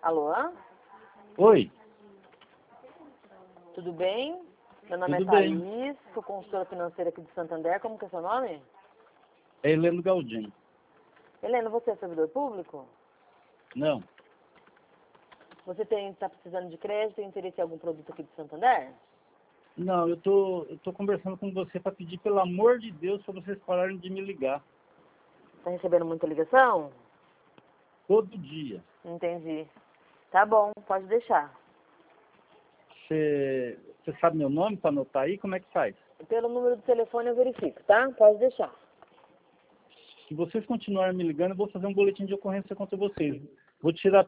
Alô? Oi, Tudo bem? Meu nome tudo é bem. Thaís, sou consultora financeira aqui de Santander. Como que é seu nome? É Heleno Galdin. Helena, você é servidor público? Não, Você está precisando de crédito, tem interesse em algum produto aqui de Santander? não, eu tô conversando com você para pedir, pelo amor de Deus, para vocês pararem de me ligar Está recebendo muita ligação? todo dia. Entendi. Tá bom, pode deixar. Você sabe meu nome para anotar aí? Como é que faz? Pelo número do telefone eu verifico, tá? Pode deixar. Se vocês continuarem me ligando, eu vou fazer um boletim de ocorrência contra vocês. Vou tirar